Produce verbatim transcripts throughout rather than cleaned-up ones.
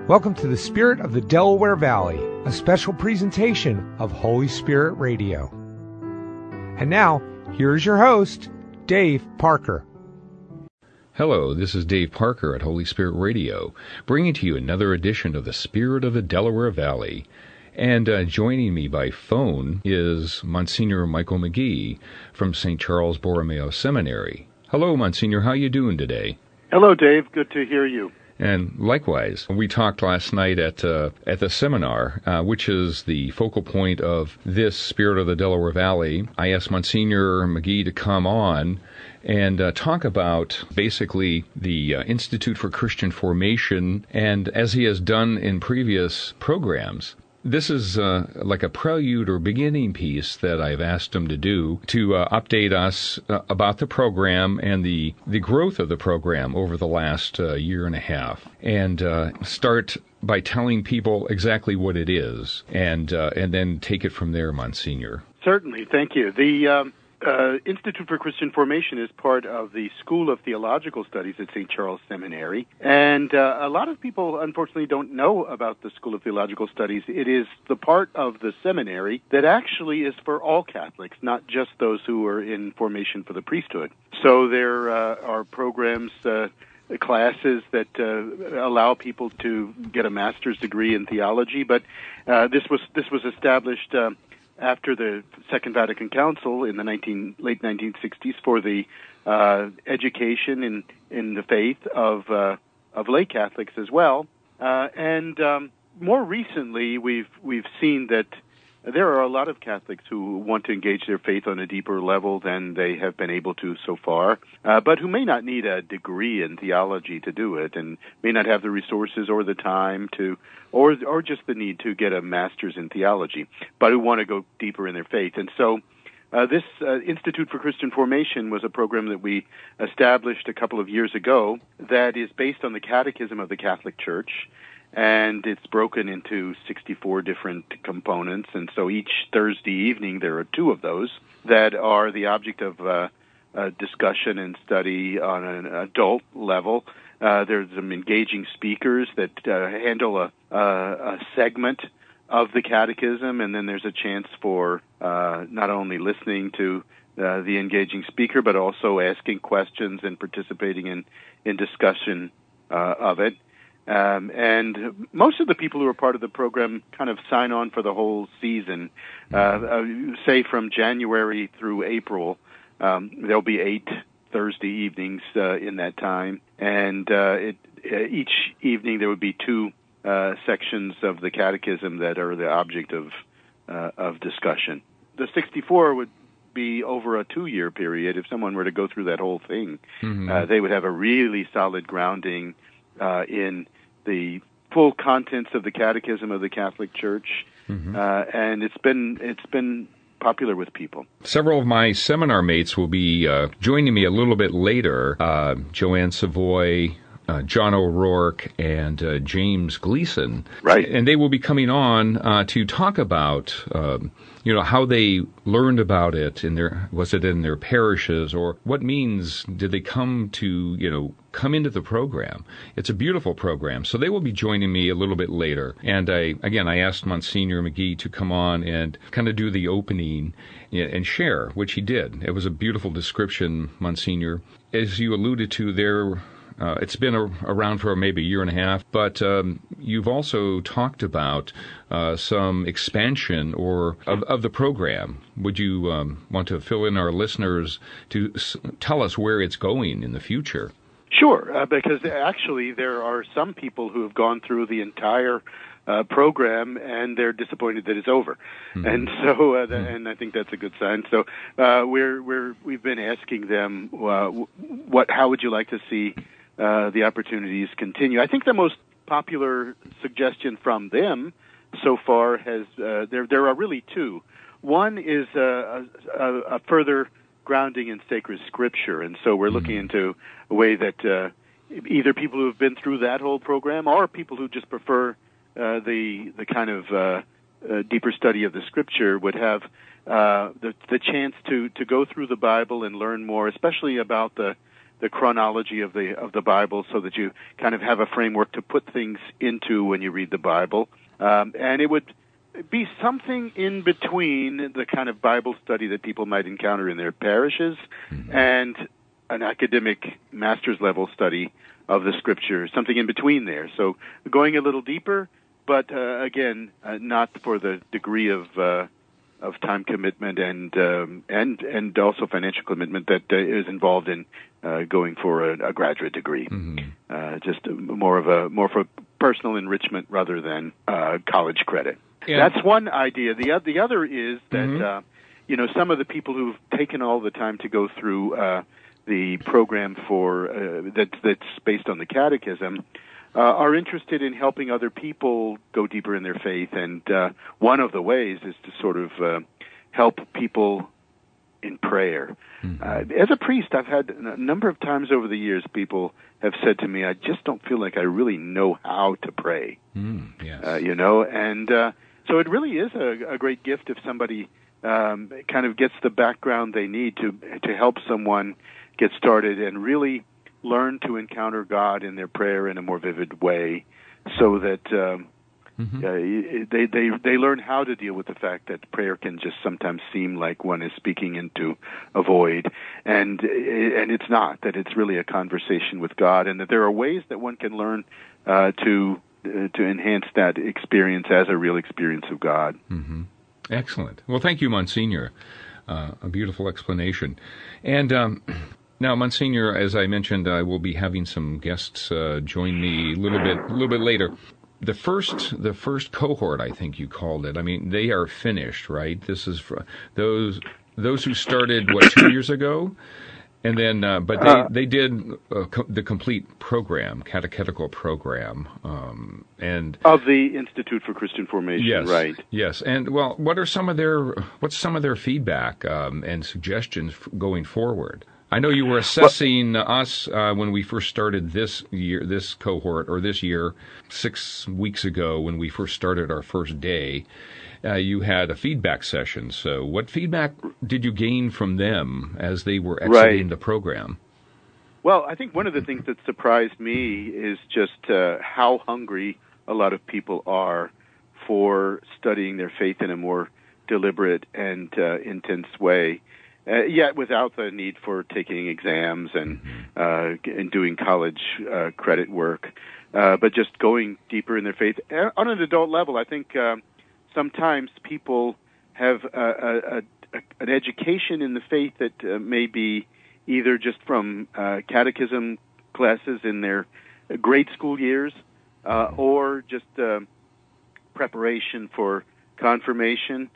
Welcome to the Spirit of the Delaware Valley, a special presentation of Holy Spirit Radio. And now, here's your host, Dave Parker. Hello, this is Dave Parker at Holy Spirit Radio, bringing to you another edition of the Spirit of the Delaware Valley. And uh, joining me by phone is Monsignor Michael McGee from Saint Charles Borromeo Seminary. Hello, Monsignor. How you doing today? Hello, Dave. Good to hear you. And likewise, we talked last night at uh, at the seminar, uh, which is the focal point of this Spirit of the Delaware Valley. I asked Monsignor McGee to come on and uh, talk about basically the uh, Institute for Christian Formation, and as he has done in previous programs, this is uh, like a prelude or beginning piece that I've asked him to do to uh, update us uh, about the program and the, the growth of the program over the last uh, year and a half, and uh, start by telling people exactly what it is, and uh, and then take it from there, Monsignor. Certainly, thank you. The um, uh, Institute for Christian Formation is part of the School of Theological Studies at Saint Charles Seminary, and uh, a lot of people, unfortunately, don't know about the School of Theological Studies. It is the part of the seminary that actually is for all Catholics, not just those who are in formation for the priesthood. So there uh, are programs, uh, classes that uh, allow people to get a master's degree in theology, but uh, this was this was established Uh, after the Second Vatican Council in the nineteen, late nineteen sixties for the uh, education in, in the faith of uh, of lay Catholics as well. Uh, and um, more recently, we've we've seen that there are a lot of Catholics who want to engage their faith on a deeper level than they have been able to so far, uh, but who may not need a degree in theology to do it, and may not have the resources or the time to, or or just the need to get a master's in theology, but who want to go deeper in their faith. And so uh, this uh, Institute for Christian Formation was a program that we established a couple of years ago that is based on the Catechism of the Catholic Church, and it's broken into sixty-four different components. And so each Thursday evening there are two of those that are the object of uh, uh, discussion and study on an adult level. Uh, there's some engaging speakers that uh, handle a, a, a segment of the catechism, and then there's a chance for uh, not only listening to uh, the engaging speaker, but also asking questions and participating in, in discussion uh, of it. Um, and most of the people who are part of the program kind of sign on for the whole season. Uh, uh, say from January through April, um, there'll be eight Thursday evenings uh, in that time, and uh, it, uh, each evening there would be two uh, sections of the Catechism that are the object of uh, of discussion. The sixty-four would be over a two-year period. If someone were to go through that whole thing, mm-hmm. uh, they would have a really solid grounding Uh, in the full contents of the Catechism of the Catholic Church, mm-hmm. uh, and it's been it's been popular with people. Several of my seminar mates will be uh, joining me a little bit later. Uh, Joanne Savoy, uh, John O'Rourke, and uh, James Gleason, right? And they will be coming on uh, to talk about um, you know, how they learned about it in their, was it in their parishes, or what means did they come to, you know, come into the program. It's a beautiful program. So they will be joining me a little bit later. And I, again, I asked Monsignor McGee to come on and kind of do the opening and share, which he did. It was a beautiful description, Monsignor. As you alluded to there, Uh, it's been a, around for maybe a year and a half, but um, you've also talked about uh, some expansion or of, of the program. Would you um, want to fill in our listeners to s- tell us where it's going in the future? Sure, uh, because actually there are some people who have gone through the entire uh, program and they're disappointed that it's over, mm-hmm. and so uh, that, and I think that's a good sign. So uh, we're we're we've been asking them, uh, what how would you like to see Uh, the opportunities continue. I think the most popular suggestion from them so far has, uh, there there are really two. One is uh, a, a further grounding in sacred scripture, and so we're looking into a way that uh, either people who have been through that whole program or people who just prefer uh, the the kind of uh, uh, deeper study of the scripture would have uh, the, the chance to, to go through the Bible and learn more, especially about the the chronology of the of the Bible, so that you kind of have a framework to put things into when you read the Bible. Um, and it would be something in between the kind of Bible study that people might encounter in their parishes mm-hmm. and an academic master's level study of the Scripture, something in between there. So going a little deeper, but uh, again, uh, not for the degree of uh, of time commitment and um, and and also financial commitment that uh, is involved in uh, going for a, a graduate degree. Mm-hmm. Uh, just more of a more for personal enrichment rather than uh, college credit. Yeah. That's one idea. The the other is that mm-hmm. uh, you know some of the people who've taken all the time to go through uh, the program for uh, that that's based on the Catechism uh, are interested in helping other people go deeper in their faith, and uh, one of the ways is to sort of uh, help people in prayer. Mm-hmm. Uh, as a priest, I've had a number of times over the years people have said to me, I just don't feel like I really know how to pray. Mm, yes. uh, you know, and uh, so it really is a, a great gift if somebody um, kind of gets the background they need to to help someone get started and really learn to encounter God in their prayer in a more vivid way, so that um, mm-hmm. uh, they they they learn how to deal with the fact that prayer can just sometimes seem like one is speaking into a void, and and it's not. That it's really a conversation with God, and that there are ways that one can learn uh, to uh, to enhance that experience as a real experience of God. Mm-hmm. Excellent. Well, thank you, Monsignor. Uh, a beautiful explanation. And um, now, Monsignor, as I mentioned, I will be having some guests uh, join me a little bit, a little bit later. The first, the first cohort, I think you called it. I mean, they are finished, right? This is for those those who started what two years ago, and then, uh, but they uh, they did uh, co- the complete program, catechetical program, um, and of the Institute for Christian Formation, yes, right? Yes, and well, what are some of their what's some of their feedback um, and suggestions going forward? I know you were assessing well, us uh, when we first started this year, this cohort, or this year, six weeks ago when we first started our first day. Uh, you had a feedback session. So what feedback did you gain from them as they were exiting right. the program? Well, I think one of the things that surprised me is just uh, how hungry a lot of people are for studying their faith in a more deliberate and uh, intense way, uh, yet without the need for taking exams and, uh, and doing college uh, credit work, uh, but just going deeper in their faith. On an adult level, I think uh, sometimes people have a, a, a, an education in the faith that uh, may be either just from uh, catechism classes in their grade school years uh, or just uh, preparation for confirmation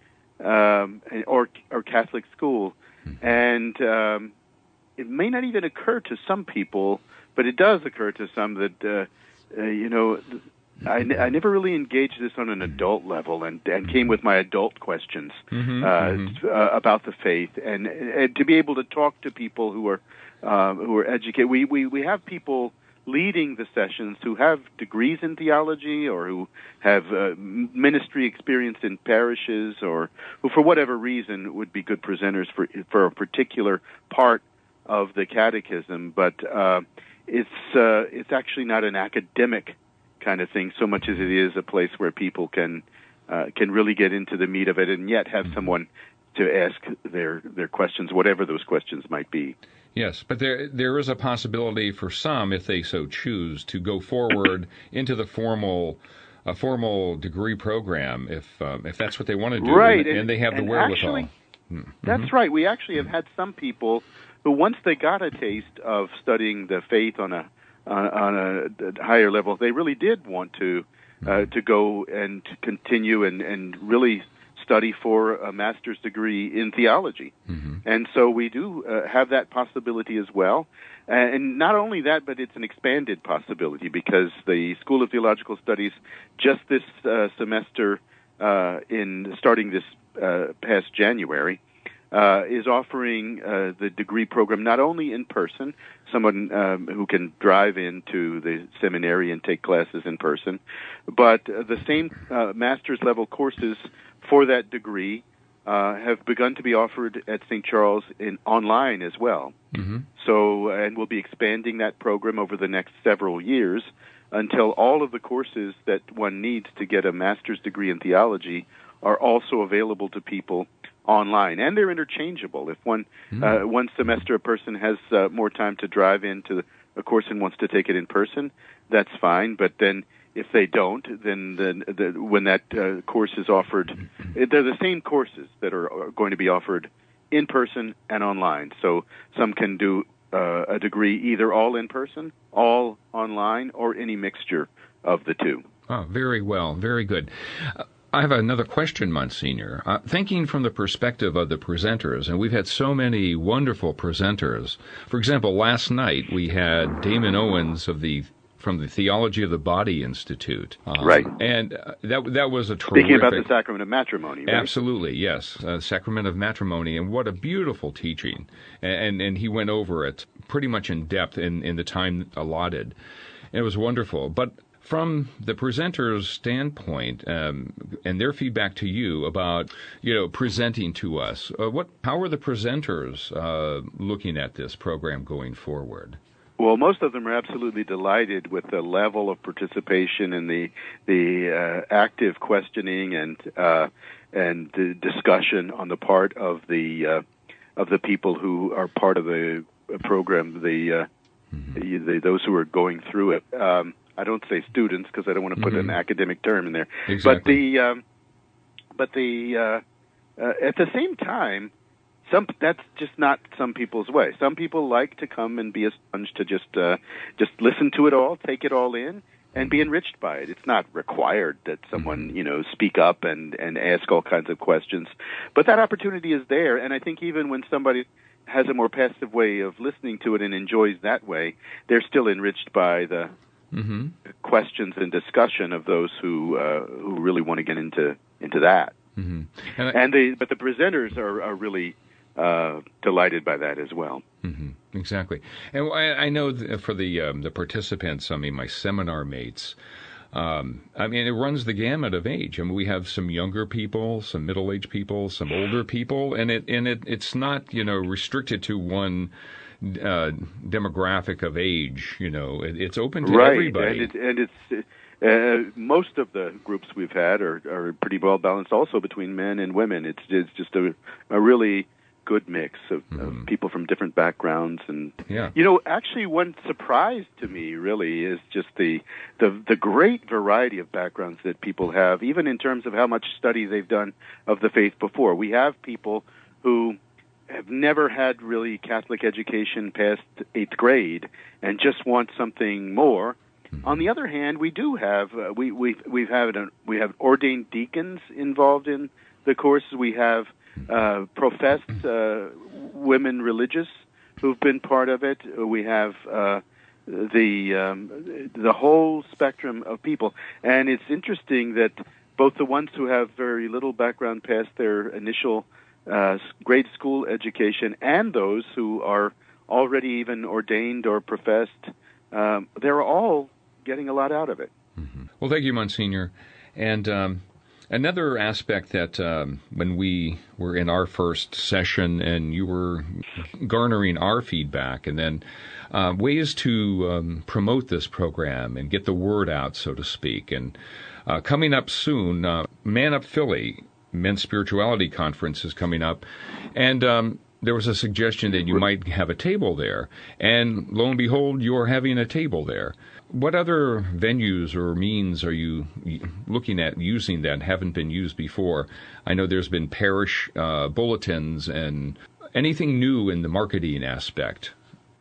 um, or, or Catholic school. And um, it may not even occur to some people, but it does occur to some that, uh, uh, you know, I, n- I never really engaged this on an adult level, and, and came with my adult questions mm-hmm, uh, mm-hmm. uh, about the faith, and, and to be able to talk to people who are uh, who are educated. We, we we have people leading the sessions who have degrees in theology, or who have uh, ministry experience in parishes, or who, for whatever reason, would be good presenters for for a particular part of the catechism. But uh, it's uh, it's actually not an academic kind of thing so much as it is a place where people can uh, can really get into the meat of it, and yet have someone to ask their their questions, whatever those questions might be. Yes, but there there is a possibility for some, if they so choose, to go forward into the formal a formal degree program, if um, if that's what they want to do, right? and, and, and they have the and wherewithal. Actually, mm-hmm. That's right. We actually have had some people who, once they got a taste of studying the faith on a on, on a higher level, they really did want to uh, to go and to continue and, and really study for a master's degree in theology. Mm-hmm. And so we do uh, have that possibility as well. And not only that, but it's an expanded possibility, because the School of Theological Studies just this uh, semester, uh, in starting this uh, past January, uh, is offering uh, the degree program not only in person, someone um, who can drive into the seminary and take classes in person, but uh, the same uh, master's level courses for that degree uh, have begun to be offered at Saint Charles in online as well. Mm-hmm. So, and we'll be expanding that program over the next several years until all of the courses that one needs to get a master's degree in theology are also available to people online, and they're interchangeable. If one mm. uh, one semester a person has uh, more time to drive into a course and wants to take it in person, that's fine. But then if they don't, then then the, when that uh, course is offered, they're the same courses that are, are going to be offered in person and online. So some can do uh, a degree either all in person, all online, or any mixture of the two. Oh, very well, very good. Uh, I have another question, Monsignor. Uh, thinking from the perspective of the presenters, and we've had so many wonderful presenters. For example, last night we had Damon Owens of the from the Theology of the Body Institute. Um, right. And uh, that that was a terrific... Speaking about the sacrament of matrimony, right? Absolutely, yes. Uh, sacrament of matrimony, and what a beautiful teaching. And, and he went over it pretty much in depth in, in the time allotted. And it was wonderful. But from the presenter's standpoint, um, and their feedback to you about, you know, presenting to us, uh, what, how are the presenters uh, looking at this program going forward? Well, most of them are absolutely delighted with the level of participation and the the uh, active questioning and uh, and the discussion on the part of the uh, of the people who are part of the program, the, uh, mm-hmm. the, the those who are going through it. Um, I don't say students because I don't want to put mm-hmm. an academic term in there. Exactly. But the um, but the uh, uh, at the same time, some that's just not some people's way. Some people like to come and be a sponge to just uh, just listen to it all, take it all in, and be enriched by it. It's not required that someone you know speak up and and ask all kinds of questions, but that opportunity is there. And I think even when somebody has a more passive way of listening to it and enjoys that way, they're still enriched by the Mm-hmm. questions and discussion of those who uh, who really want to get into into that. Mm-hmm. And, I, and the but the presenters are, are really uh, delighted by that as well. Mm-hmm. Exactly. And I, I know for the um, the participants, I mean, my seminar mates, um, I mean, it runs the gamut of age. I mean, we have some younger people, some middle-aged people, some older people, and it and it it's not you know restricted to one Uh, demographic of age, you know, it, it's open to right. everybody. And, it, and it's uh, most of the groups we've had are, are pretty well balanced, also between men and women. It's it's just a, a really good mix of, mm-hmm. of people from different backgrounds, and yeah. you know, actually, one surprise to me really is just the the the great variety of backgrounds that people have, even in terms of how much study they've done of the faith before. We have people who have never had really Catholic education past eighth grade and just want something more. Mm-hmm. On the other hand, we do have uh, we we we've had a, we have ordained deacons involved in the courses. We have uh, professed uh, women religious who've been part of it. We have uh, the um, the whole spectrum of people, and it's interesting that both the ones who have very little background past their initial Uh, grade school education and those who are already even ordained or professed, um, they're all getting a lot out of it. Mm-hmm. Well, thank you, Monsignor. And um, another aspect that um, when we were in our first session and you were garnering our feedback, and then uh, ways to um, promote this program and get the word out, so to speak. And uh, coming up soon, uh, Man Up Philly, Men's Spirituality Conference is coming up, and um, there was a suggestion that you might have a table there, and lo and behold, you're having a table there. What other venues or means are you looking at using that haven't been used before? I know there's been parish uh, bulletins and anything new in the marketing aspect.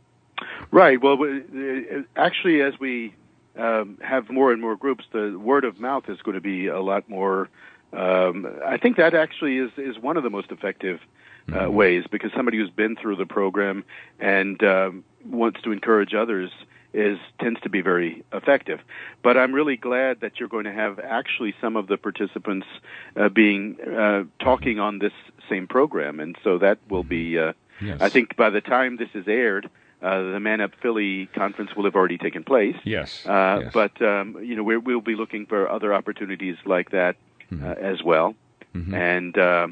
Right. Well, actually, as we um, have more and more groups, the word of mouth is going to be a lot more. Um, I think that actually is, is one of the most effective uh, mm-hmm. ways, because somebody who's been through the program and um, wants to encourage others is tends to be very effective. But I'm really glad that you're going to have actually some of the participants uh, being uh, talking on this same program, and so that will be. Uh, yes. I think by the time this is aired, Uh, the Man Up Philly conference will have already taken place. Yes. Uh, yes. But, um, you know, we're, we'll be looking for other opportunities like that mm-hmm. uh, as well. Mm-hmm. And um,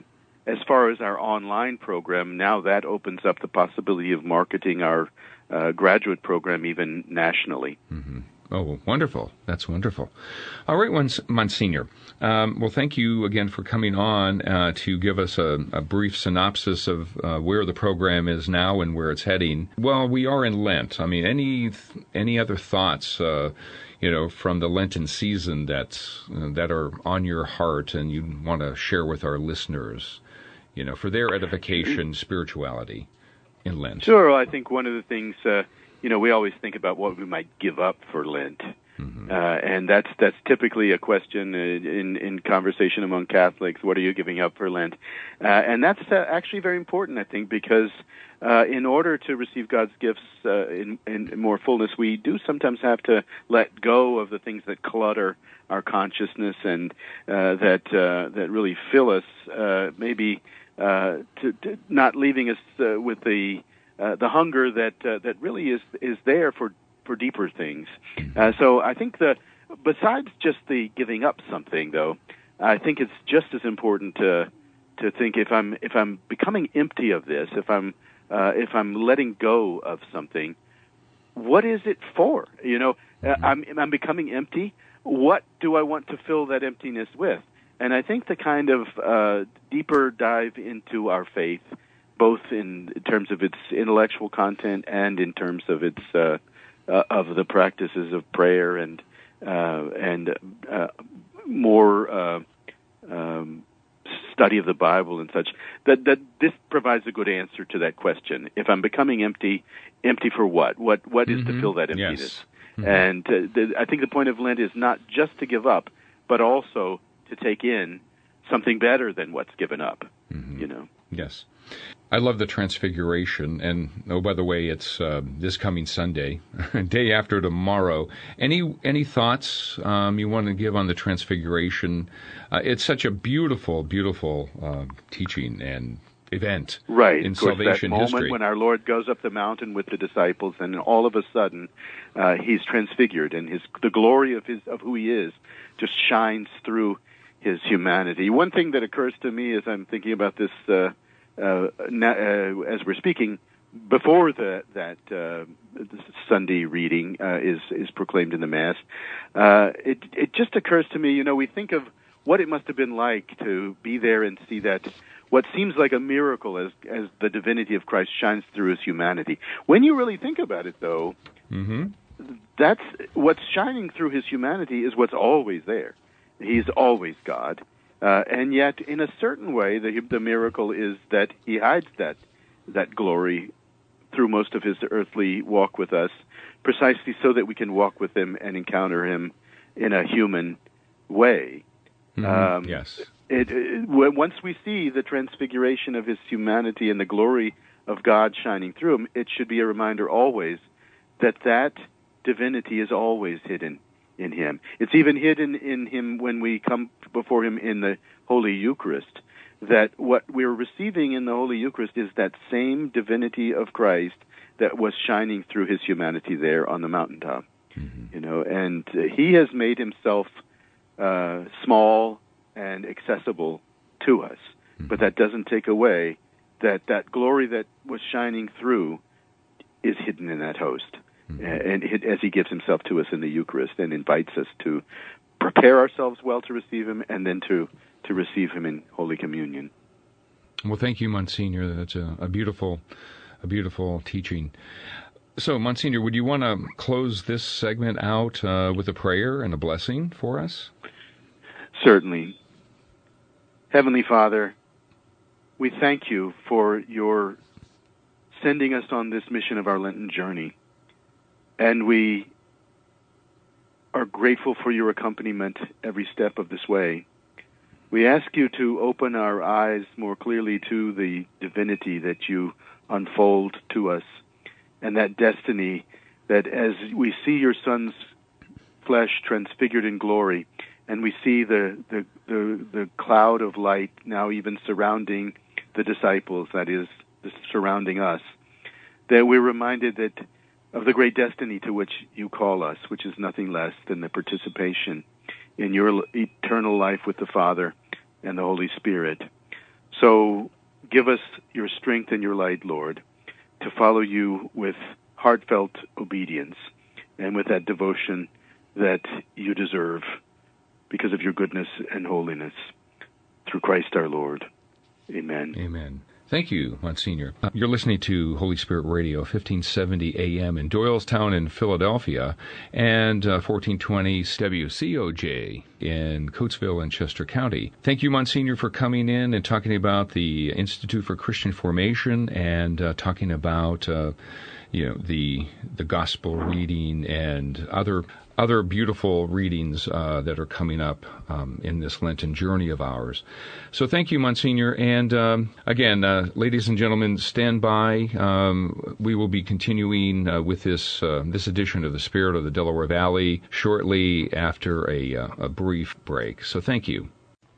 as far as our online program, now that opens up the possibility of marketing our uh, graduate program even nationally. Mm-hmm. Oh, wonderful. That's wonderful. All right, Monsignor. Um, well, thank you again for coming on uh, to give us a, a brief synopsis of uh, where the program is now and where it's heading. Well, we are in Lent. I mean, any any other thoughts, uh, you know, from the Lenten season that's, uh, that are on your heart and you want to share with our listeners, you know, for their edification, spirituality in Lent? Sure. I think one of the things... Uh, You know, we always think about what we might give up for Lent, mm-hmm. uh, and that's that's typically a question in in conversation among Catholics. What are you giving up for Lent? Uh, and that's uh, actually very important, I think, because uh, in order to receive God's gifts uh, in, in more fullness, we do sometimes have to let go of the things that clutter our consciousness and uh, that uh, that really fill us, uh, maybe uh, to, to not leaving us uh, with the Uh, the hunger that uh, that really is is there for, for deeper things. Uh, so I think the besides just the giving up something, though, I think it's just as important to to think if I'm if I'm becoming empty of this, if I'm uh, if I'm letting go of something, what is it for? You know, uh, I'm I'm becoming empty. What do I want to fill that emptiness with? And I think the kind of uh, deeper dive into our faith, both in terms of its intellectual content and in terms of its uh, uh, of the practices of prayer and uh, and uh, more uh, um, study of the Bible and such, that that this provides a good answer to that question. If I'm becoming empty, empty for what? What what is mm-hmm. to fill that emptiness? Yes. Mm-hmm. And uh, the, I think the point of Lent is not just to give up, but also to take in something better than what's given up. Mm-hmm. You know. Yes. I love the Transfiguration, and oh, by the way, it's uh, this coming Sunday, day after tomorrow. Any any thoughts um, you want to give on the Transfiguration? Uh, it's such a beautiful, beautiful uh, teaching and event, right? In of course, salvation that moment history. When our Lord goes up the mountain with the disciples, and all of a sudden, uh, he's transfigured, and his the glory of his of who he is just shines through his humanity. One thing that occurs to me as I'm thinking about this. Uh, Uh, uh, as we're speaking, before the, that uh, Sunday reading uh, is is proclaimed in the Mass, uh, it it just occurs to me, you know, we think of what it must have been like to be there and see that what seems like a miracle as as the divinity of Christ shines through his humanity. When you really think about it, though, mm-hmm. that's what's shining through his humanity is what's always there. He's always God. Uh, and yet, in a certain way, the, the miracle is that he hides that that glory through most of his earthly walk with us, precisely so that we can walk with him and encounter him in a human way. Mm-hmm. Um, yes. It, it, once we see the transfiguration of his humanity and the glory of God shining through him, it should be a reminder always that that divinity is always hidden in him. It's even hidden in him when we come before him in the Holy Eucharist, that what we're receiving in the Holy Eucharist is that same divinity of Christ that was shining through his humanity there on the mountaintop. Mm-hmm. You know, and uh, he has made himself uh, small and accessible to us, mm-hmm. but that doesn't take away that that glory that was shining through is hidden in that host. Mm-hmm. And as he gives himself to us in the Eucharist and invites us to prepare ourselves well to receive him and then to, to receive him in Holy Communion. Well, thank you, Monsignor. That's a, a beautiful a beautiful teaching. So, Monsignor, would you want to close this segment out uh, with a prayer and a blessing for us? Certainly. Heavenly Father, we thank you for your sending us on this mission of our Lenten journey. And we are grateful for your accompaniment every step of this way. We ask you to open our eyes more clearly to the divinity that you unfold to us, and that destiny that as we see your Son's flesh transfigured in glory, and we see the, the, the, the cloud of light now even surrounding the disciples, that is, surrounding us, that we're reminded that of the great destiny to which you call us, which is nothing less than the participation in your eternal life with the Father and the Holy Spirit. So give us your strength and your light, Lord, to follow you with heartfelt obedience and with that devotion that you deserve because of your goodness and holiness. Through Christ our Lord. Amen. Amen. Thank you, Monsignor. You're listening to Holy Spirit Radio, fifteen seventy A M in Doylestown in Philadelphia, and uh, fourteen twenty W C O J in Coatesville and Chester County. Thank you, Monsignor, for coming in and talking about the Institute for Christian Formation and uh, talking about uh, you know the the gospel reading and other other beautiful readings uh, that are coming up um, in this Lenten journey of ours. So thank you, Monsignor. And um, again, uh, ladies and gentlemen, stand by. Um, we will be continuing uh, with this uh, this edition of the Spirit of the Delaware Valley shortly after a, uh, a brief break. So thank you.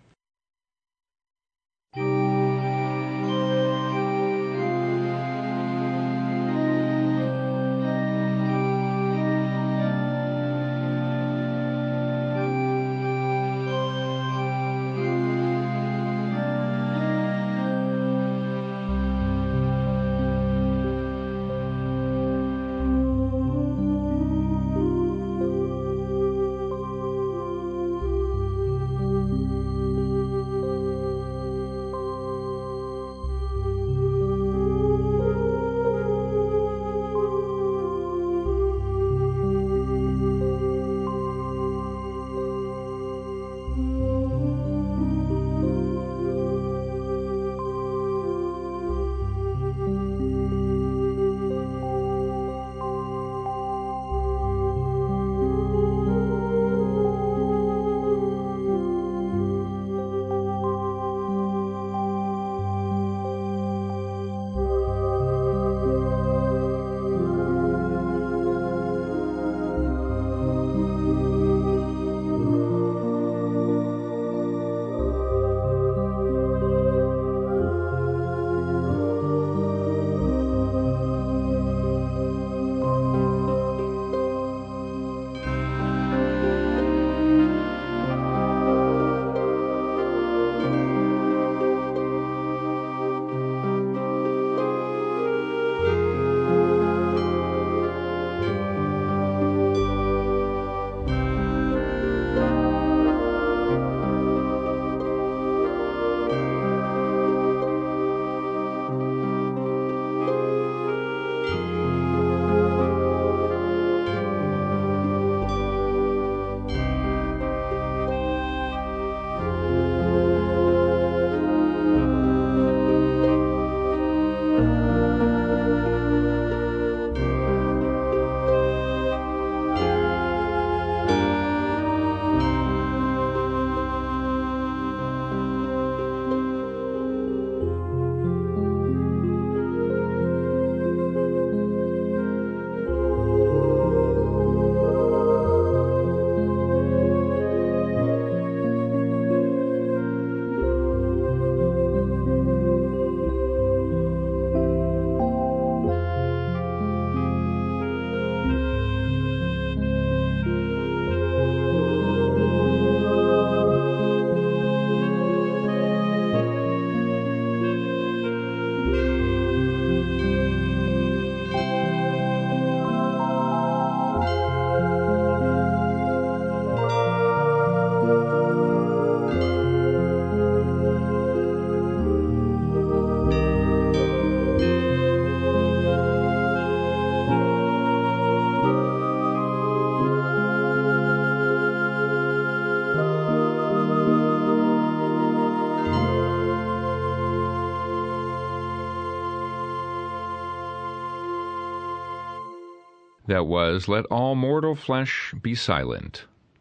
That was Let All Mortal Flesh Be Silent.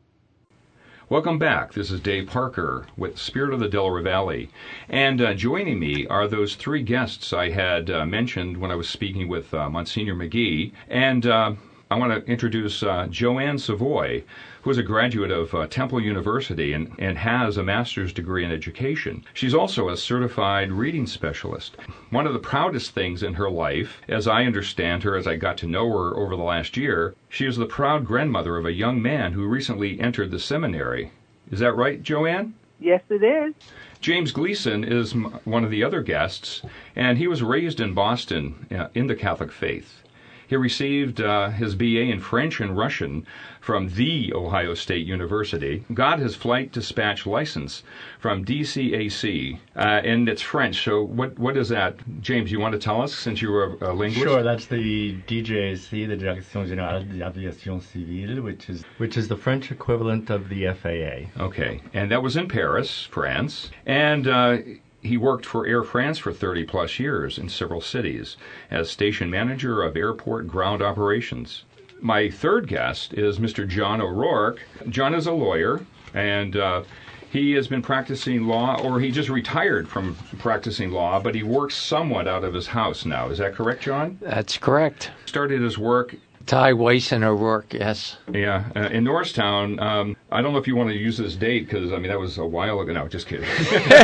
Welcome back. This is Dave Parker with Spirit of the Delaware Valley. And uh, joining me are those three guests I had uh, mentioned when I was speaking with uh, Monsignor McGee. And uh, I want to introduce uh, Joanne Savoy, who is a graduate of uh, Temple University and, and has a master's degree in education. She's also a certified reading specialist. One of the proudest things in her life, as I understand her, as I got to know her over the last year, she is the proud grandmother of a young man who recently entered the seminary. Is that right, Joanne? Yes, it is. James Gleason is m- one of the other guests, and he was raised in Boston uh, in the Catholic faith. He received uh, his B A in French and Russian from The Ohio State University, got his flight dispatch license from D C A C, uh, and it's French. So what what is that? James, you want to tell us, since you were a, a linguist? Sure, that's the D J A C, the Direction Générale de l'Aviation Civile, which is which is the French equivalent of the F A A. Okay, and that was in Paris, France, and uh, he worked for Air France for thirty plus years in several cities as station manager of airport ground operations. My third guest is Mister John O'Rourke. John is a lawyer, and uh, he has been practicing law, or he just retired from practicing law, but he works somewhat out of his house now. Is that correct, John? That's correct. Started his work Ty Weiss and O'Rourke, yes. Yeah, uh, in Norristown. Um, I don't know if you want to use this date, because, I mean, that was a while ago. No, just kidding.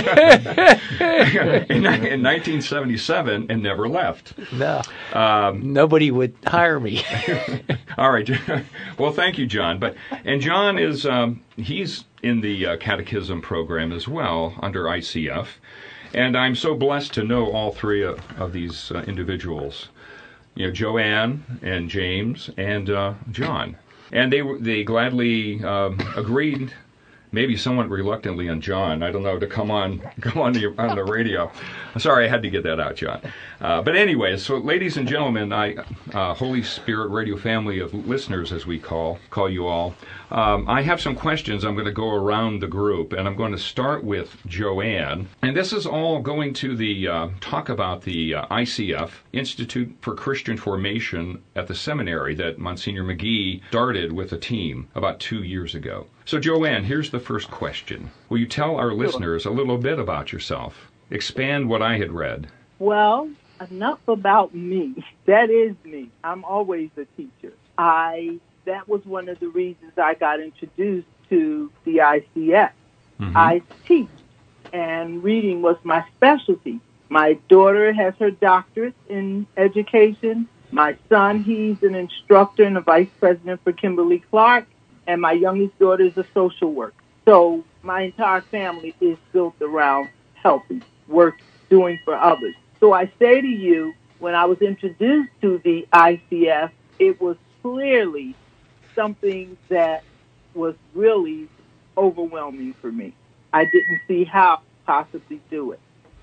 in, in nineteen seventy-seven, and never left. No, um, nobody would hire me. All right. Well, thank you, John. But And John is, um, he's in the uh, catechism program as well, under I C F. And I'm so blessed to know all three of, of these uh, individuals. You know, Joanne and James and uh, John. And they they gladly um, agreed, maybe somewhat reluctantly on John, I don't know, to come on come on the, on the radio. Sorry, I had to get that out, John. Uh, but anyway, so ladies and gentlemen, I uh, Holy Spirit Radio family of listeners, as we call call you all, um, I have some questions. I'm going to go around the group, and I'm going to start with Joanne. And this is all going to the uh, talk about the uh, I C F, Institute for Christian Formation at the seminary that Monsignor McGee started with a team about two years ago. So, Joanne, here's the first question. Will you tell our listeners a little bit about yourself? Expand what I had read. Well, enough about me. That is me. I'm always a teacher. I that was one of the reasons I got introduced to the I C F. Mm-hmm. I teach, and reading was my specialty. My daughter has her doctorate in education. My son, he's an instructor and a vice president for Kimberly-Clark. And my youngest daughter is a social worker. So my entire family is built around helping, work, doing for others. So I say to you, when I was introduced to the I C F, it was clearly something that was really overwhelming for me. I didn't see how to possibly do it.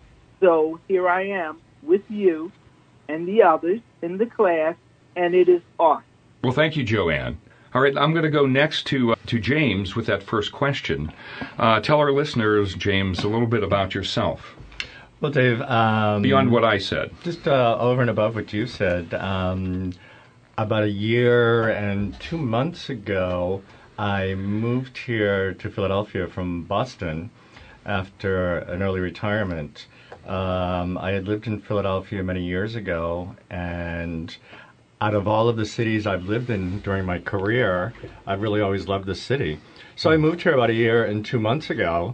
So here I am with you and the others in the class, and it is awesome. Well, thank you, Joanne. All right, I'm going to go next to uh, to James with that first question. Uh, tell our listeners, James, a little bit about yourself. Well, Dave, um, beyond what I said, just uh, over and above what you said. Um, about a year and two months ago, I moved here to Philadelphia from Boston after an early retirement. Um, I had lived in Philadelphia many years ago, and out of all of the cities I've lived in during my career, I've really always loved this city. So I moved here about a year and two months ago.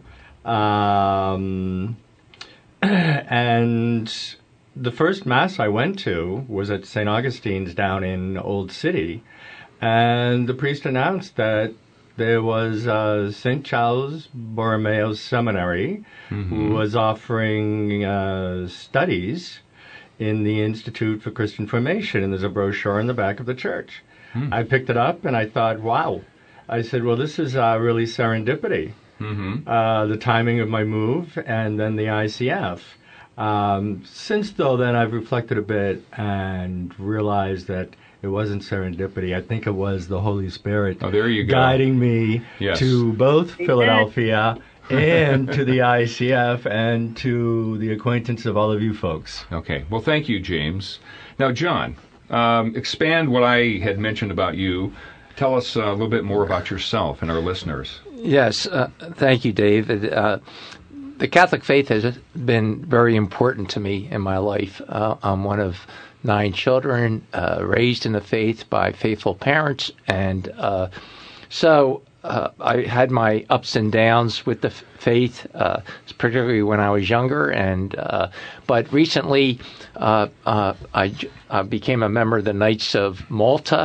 Um, and the first Mass I went to was at Saint Augustine's down in Old City. And the priest announced that there was uh, Saint Charles Borromeo Seminary, mm-hmm. who was offering uh, studies in the Institute for Christian Formation, and there's a brochure in the back of the church. Hmm. I picked it up, and I thought, wow. I said, well, this is uh, really serendipity. Mm-hmm. Uh, the timing of my move, and then the I C F. Um, since, though, then I've reflected a bit and realized that it wasn't serendipity. I think it was the Holy Spirit oh, there you go. guiding me yes. to both Philadelphia and to the I C F and to the acquaintance of all of you folks. Okay. Well, thank you, James. Now, John, um, expand what I had mentioned about you. Tell us uh, a little bit more about yourself and our listeners. Yes. Uh, thank you, David. Uh, the Catholic faith has been very important to me in my life. Uh, I'm one of nine children uh, raised in the faith by faithful parents, and uh, so Uh, I had my ups and downs with the f- faith, uh, particularly when I was younger. And uh, but recently, uh, uh, I, j- I became a member of the Knights of Malta,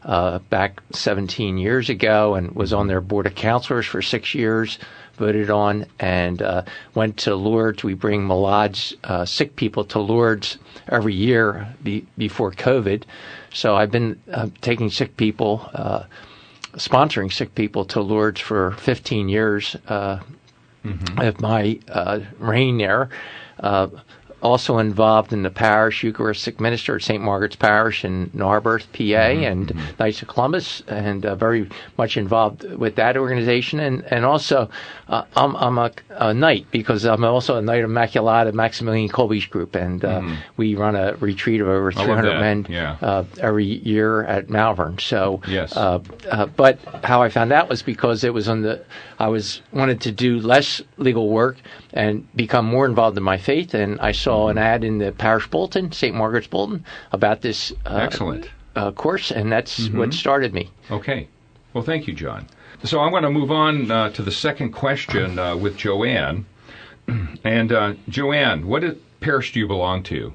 uh, back seventeen years ago and was on their board of counselors for six years, voted on, and uh, went to Lourdes. We bring Malad's uh, sick people to Lourdes every year be, before COVID. So I've been uh, taking sick people, uh, sponsoring sick people to Lourdes for fifteen years uh, mm-hmm. of my uh, reign there. Uh, also involved in the parish Eucharistic minister at Saint Margaret's Parish in Narberth, P A, mm-hmm. and mm-hmm. Knights of Columbus, and uh, very much involved with that organization. And and also, uh, I'm I'm a, a knight because I'm also a Knight of Immaculata Maximilian Kolbe's group, and uh, mm. we run a retreat of over three hundred men yeah. uh, every year at Malvern. So, yes. Uh, uh, but how I found that was because it was on the I was wanted to do less legal work and become more involved in my faith, and I saw an ad in the parish bulletin, Saint Margaret's Bulletin, about this uh, Excellent. Uh, course, and that's mm-hmm. what started me. Okay. Well, thank you, John. So I'm going to move on uh, to the second question uh, with Joanne. And uh, Joanne, what parish do you belong to?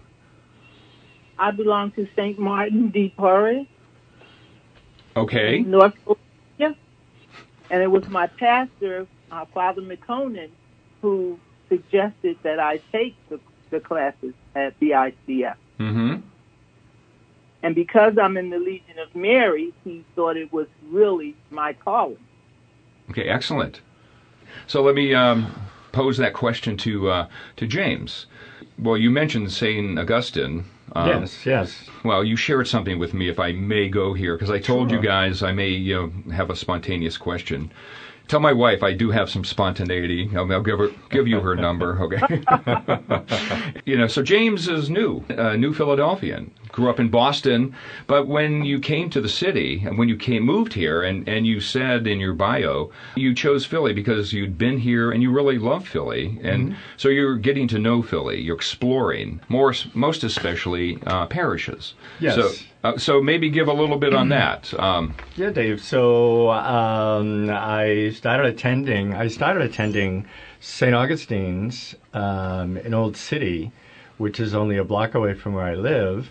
I belong to Saint Martin de Porres. Okay. North Carolina. And it was my pastor, uh, Father McConan, who suggested that I take the, the classes at the I C F. Mm-hmm. And because I'm in the Legion of Mary, he thought it was really my calling. Okay, excellent. So let me um, pose that question to uh, to James. Well, you mentioned Saint Augustine. Um, yes, yes. Well, you shared something with me, if I may go here, because I told sure. you guys I may you know, have a spontaneous question. Tell my wife I do have some spontaneity. I'll, I'll give her, give you her number, okay? You know, so James is new, uh, new Philadelphian. Grew up in Boston, but when you came to the city, and when you came moved here, and, and you said in your bio, you chose Philly because you'd been here and you really love Philly, and mm-hmm. so you're getting to know Philly. You're exploring, more, most especially uh, parishes. Yes. So, uh, so maybe give a little bit on that. Um, yeah, Dave. So um, I started attending. I started attending Saint Augustine's um, in Old City, which is only a block away from where I live.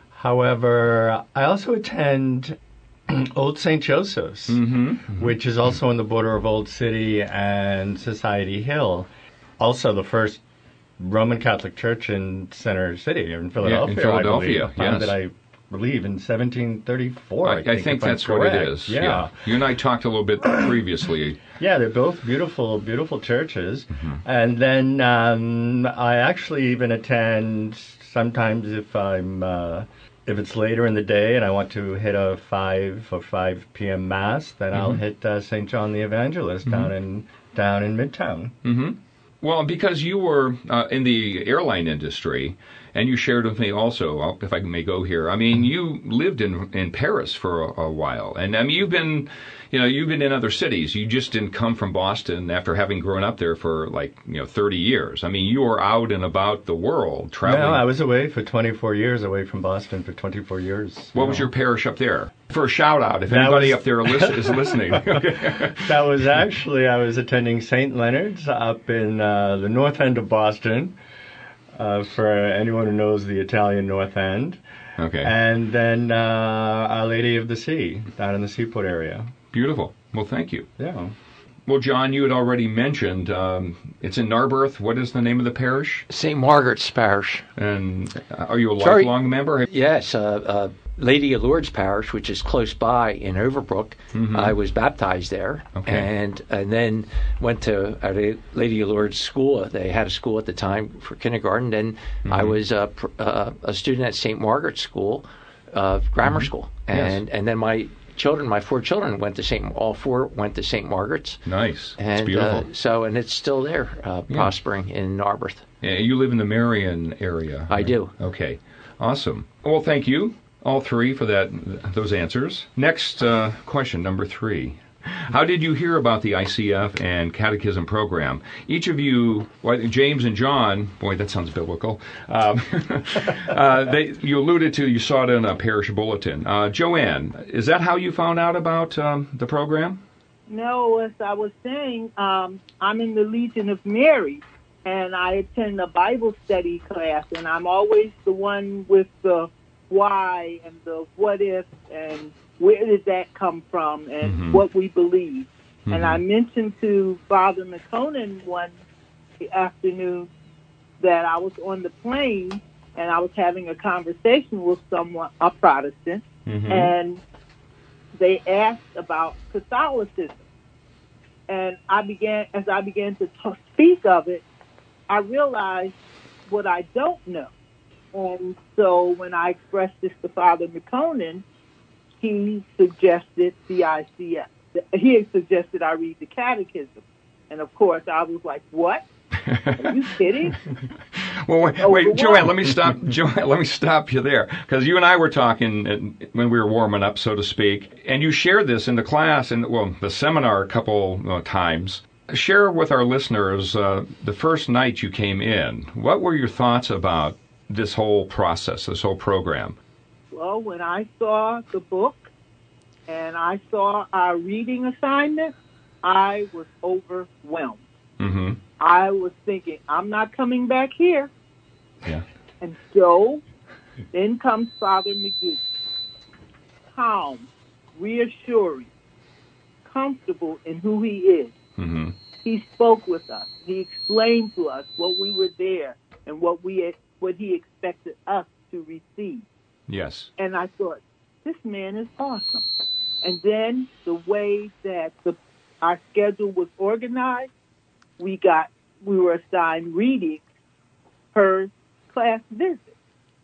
However, I also attend Old Saint Joseph's, mm-hmm, mm-hmm. which is also on the border of Old City and Society Hill. Also, the first Roman Catholic Church in Center City in Philadelphia. Yeah, in Philadelphia, I believe, yes. That I believe in seventeen thirty-four. I, I think, I think that's what it is. Yeah. yeah. You and I talked a little bit previously. Yeah, they're both beautiful, beautiful churches. Mm-hmm. And then um, I actually even attend sometimes if I'm uh, if it's later in the day and I want to hit a five or five p.m. mass, then mm-hmm. I'll hit uh, Saint John the Evangelist mm-hmm. down in down in Midtown. Mm-hmm. Well, because you were uh, in the airline industry, and you shared with me also, if I may go here, I mean, you lived in in Paris for a, a while, and I mean, you've been, you know, you've been in other cities. You just didn't come from Boston after having grown up there for like, you know, thirty years. I mean, you were out and about the world traveling. No, I was away for twenty-four years, away from Boston for twenty-four years. What you was know. your parish up there? For a shout out, if that anybody was... up there lis- is listening. That was actually, I was attending Saint Leonard's up in uh, the north end of Boston. Uh, for anyone who knows the Italian North End. Okay. And then uh, Our Lady of the Sea, down in the Seaport area. Beautiful. Well, thank you. Yeah. Well, John, you had already mentioned um, it's in Narberth. What is the name of the parish? Saint Margaret's Parish. And uh, are you a Sorry. lifelong member? Yes. Uh, uh, Lady of Lourdes Parish, which is close by in Overbrook. Mm-hmm. I was baptized there, okay. and and then went to a Lady of Lourdes school. They had a school at the time for kindergarten. Then mm-hmm. I was a, uh, a student at Saint Margaret's School, uh, grammar mm-hmm. school, and yes. and then my children, my four children, went to Saint. All four went to Saint Margaret's. Nice, and it's beautiful. Uh, so, and it's still there, uh, yeah. prospering in Narberth. Yeah, you live in the Marion area. I right? do. Okay, awesome. Well, thank you. All three for that those answers. Next uh, question, number three. How did you hear about the I C F and Catechism program? Each of you, well, James and John, boy, that sounds biblical. Um, uh, they, you alluded to, you saw it in a parish bulletin. Uh, Joanne, is that how you found out about um, the program? No, as I was saying, um, I'm in the Legion of Mary, and I attend a Bible study class, and I'm always the one with the why and the what if and where did that come from and Mm-hmm. what we believe. Mm-hmm. And I mentioned to Father McConan one afternoon that I was on the plane and I was having a conversation with someone, a Protestant, Mm-hmm. and they asked about Catholicism. And I began, as I began to t- speak of it, I realized what I don't know. And so when I expressed this to Father McConan, he suggested the I C S. He suggested I read the Catechism. And of course, I was like, what? Are you kidding? Well, wait, wait, Joanne, let me stop. Joanne, let me stop you there, because you and I were talking when we were warming up, so to speak, and you shared this in the class and well, the seminar a couple uh, times. Share with our listeners uh, the first night you came in. What were your thoughts about this whole process, this whole program? Well, when I saw the book and I saw our reading assignment, I was overwhelmed. Mm-hmm. I was thinking, I'm not coming back here. Yeah. And so then comes Father McGee. Calm, reassuring, comfortable in who he is. Mm-hmm. He spoke with us. He explained to us what we were there and what we what he expected us to receive. Yes. And I thought, this man is awesome. And then the way that the our schedule was organized, we got we were assigned readings per class visit.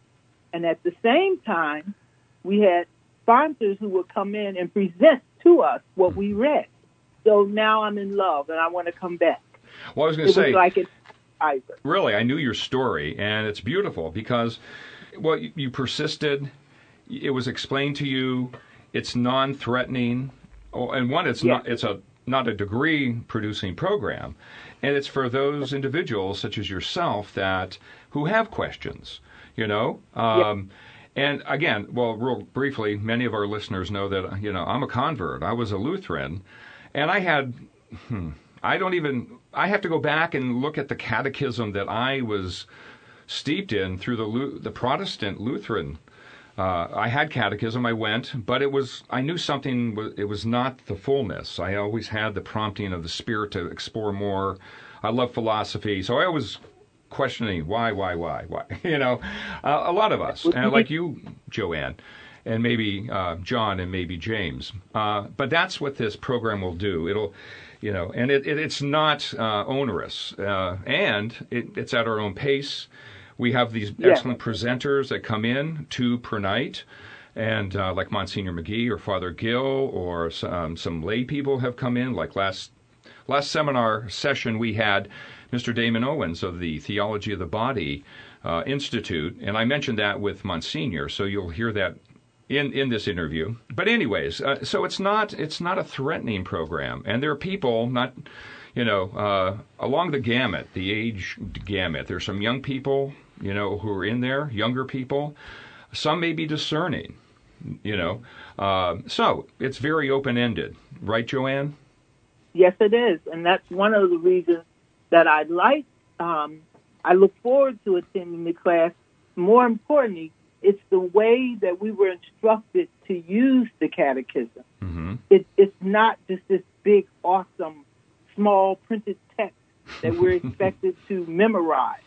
And at the same time, we had sponsors who would come in and present to us what we read. So now I'm in love and I want to come back. Well, I was going to It say, was like an Either. really, I knew your story, and it's beautiful because, well, you, you persisted. It was explained to you. It's non-threatening, oh, and one, it's Yeah. not. It's a not a degree-producing program, and it's for those individuals such as yourself that who have questions. You know. Um, Yeah. And again, well, real briefly, many of our listeners know that you know I'm a convert. I was a Lutheran, and I had. Hmm, I don't even, I have to go back and look at the catechism that I was steeped in through the the Protestant Lutheran. Uh, I had catechism, I went, but it was, I knew something, it was not the fullness. I always had the prompting of the Spirit to explore more. I love philosophy, so I was questioning why, why, why, why. You know, uh, a lot of us, and like you, Joanne, and maybe uh, John and maybe James. Uh, but that's what this program will do. It'll, you know, and it, it it's not uh, onerous, uh, and it, it's at our own pace. We have these Yeah. excellent presenters that come in, two per night, and uh, like Monsignor McGee or Father Gill or um, some lay people have come in. Like last last seminar session, we had Mister Damon Owens of the Theology of the Body uh, Institute, and I mentioned that with Monsignor, so you'll hear that in in this interview. But anyways, uh, so it's not it's not a threatening program, and there are people not. You know, uh, along the gamut, the age gamut, there's some young people, you know, who are in there, younger people. Some may be discerning, you know. Uh, so it's very open-ended. Right, Joanne? Yes, it is. And that's one of the reasons that I like, um, I look forward to attending the class. More importantly, it's the way that we were instructed to use the catechism. Mm-hmm. It, it's not just this big, awesome, small printed text that we're expected to memorize.